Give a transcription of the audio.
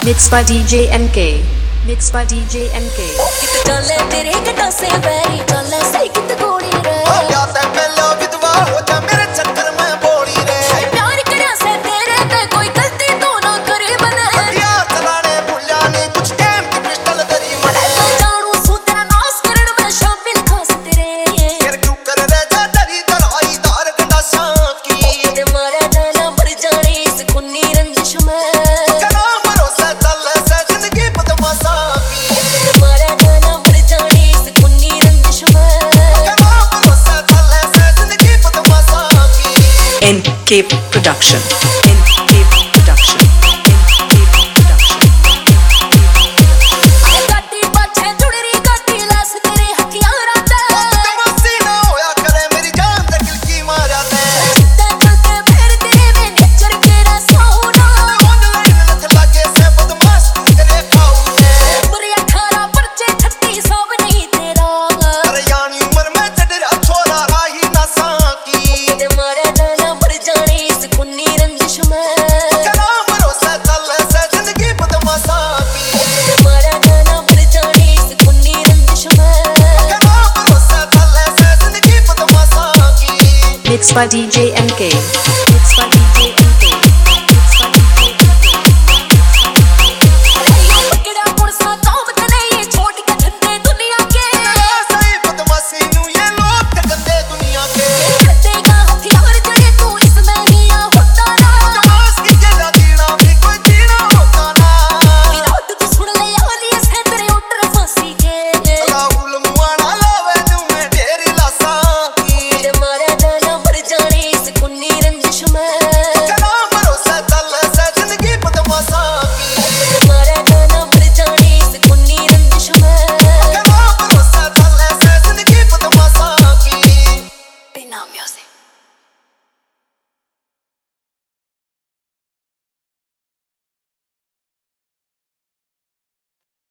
Mixed by DJ MK. Mixed by DJ MK. कित चले तेरे कटा से बैरी चले सही कित गोली रे हो गया ते पहले विधवा हो जा मेरे चक्कर में बोली रे प्यार करया से तेरे पे कोई गलती तो ना करे बने हथियार चलाने भुलिया नहीं कुछ टाइम की पिस्टल धरी मने तो जानू सू तेरा नाश करण में शामिल खास तेरे फिर क्यों कर रे जा दरी दराई दार गंदा शाकी ते मारा जाना मर जाने इस खुन्नी रंजिश में NK Production. NK Production. NK Production. गाटी पाछे जुड़री गाटी लास तेरे हथियार आते तमसी ना होया करे मेरी जान ते दिल की मारा ते चलते फिर तेरे में नेचर के रसौना ऑनलाइन लत लागे से बदमाश तेरे खाऊ ने उम्र 18 पर्चे 36 सब नहीं तेरा अरे यानी उम्र में चढ़ा छोरा राही ना साकी ते मारा जाना मर जाने इस खुन्नी रंजिश में करा भरोसा चल से जिंदगी बदमाशा की ते मारा जाना मर जाने इस खुन्नी रंजिश में करा भरोसा चल से जिंदगी बदमाशा की Mixed by DJ MK.